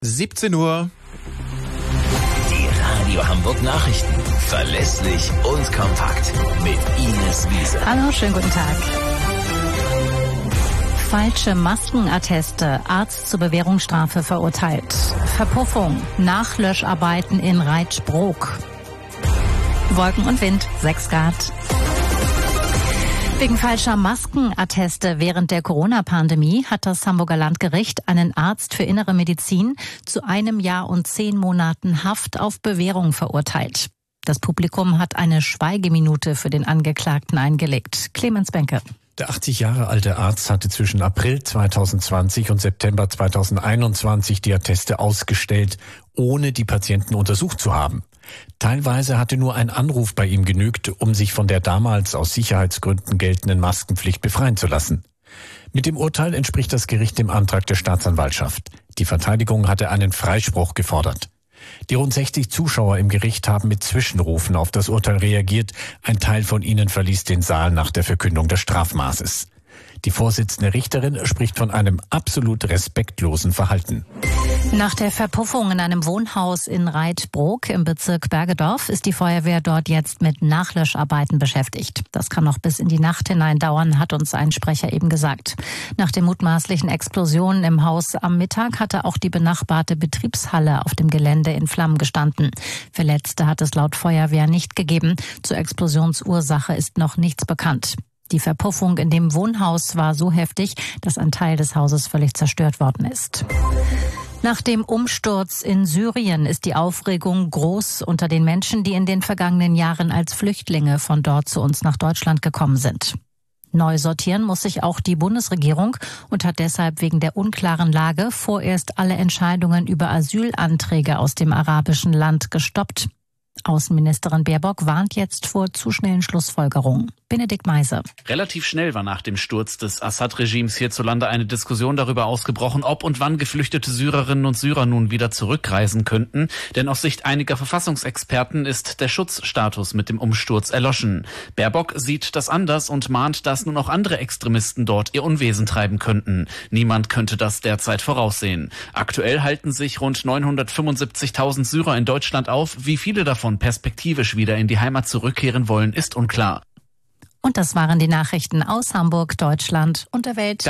17 Uhr. Die Radio Hamburg Nachrichten. Verlässlich und kompakt. Mit Ines Wiese. Hallo, schönen guten Tag. Falsche Maskenatteste, Arzt zur Bewährungsstrafe verurteilt. Verpuffung, Nachlöscharbeiten in Reitschbrook. Wolken und Wind, 6 Grad. Wegen falscher Maskenatteste während der Corona-Pandemie hat das Hamburger Landgericht einen Arzt für innere Medizin zu 1 Jahr und 10 Monaten Haft auf Bewährung verurteilt. Das Publikum hat eine Schweigeminute für den Angeklagten eingelegt. Clemens Benke. Der 80 Jahre alte Arzt hatte zwischen April 2020 und September 2021 die Atteste ausgestellt, ohne die Patienten untersucht zu haben. Teilweise hatte nur ein Anruf bei ihm genügt, um sich von der damals aus Sicherheitsgründen geltenden Maskenpflicht befreien zu lassen. Mit dem Urteil entspricht das Gericht dem Antrag der Staatsanwaltschaft. Die Verteidigung hatte einen Freispruch gefordert. Die rund 60 Zuschauer im Gericht haben mit Zwischenrufen auf das Urteil reagiert. Ein Teil von ihnen verließ den Saal nach der Verkündung des Strafmaßes. Die Vorsitzende Richterin spricht von einem absolut respektlosen Verhalten. Nach der Verpuffung in einem Wohnhaus in Reitbrook im Bezirk Bergedorf ist die Feuerwehr dort jetzt mit Nachlöscharbeiten beschäftigt. Das kann noch bis in die Nacht hinein dauern, hat uns ein Sprecher eben gesagt. Nach den mutmaßlichen Explosionen im Haus am Mittag hatte auch die benachbarte Betriebshalle auf dem Gelände in Flammen gestanden. Verletzte hat es laut Feuerwehr nicht gegeben. Zur Explosionsursache ist noch nichts bekannt. Die Verpuffung in dem Wohnhaus war so heftig, dass ein Teil des Hauses völlig zerstört worden ist. Nach dem Umsturz in Syrien ist die Aufregung groß unter den Menschen, die in den vergangenen Jahren als Flüchtlinge von dort zu uns nach Deutschland gekommen sind. Neu sortieren muss sich auch die Bundesregierung und hat deshalb wegen der unklaren Lage vorerst alle Entscheidungen über Asylanträge aus dem arabischen Land gestoppt. Außenministerin Baerbock warnt jetzt vor zu schnellen Schlussfolgerungen. Benedikt Meise. Relativ schnell war nach dem Sturz des Assad-Regimes hierzulande eine Diskussion darüber ausgebrochen, ob und wann geflüchtete Syrerinnen und Syrer nun wieder zurückreisen könnten. Denn aus Sicht einiger Verfassungsexperten ist der Schutzstatus mit dem Umsturz erloschen. Baerbock sieht das anders und mahnt, dass nun auch andere Extremisten dort ihr Unwesen treiben könnten. Niemand könnte das derzeit voraussehen. Aktuell halten sich rund 975.000 Syrer in Deutschland auf. Wie viele davon perspektivisch wieder in die Heimat zurückkehren wollen, ist unklar. Und das waren die Nachrichten aus Hamburg, Deutschland und der Welt.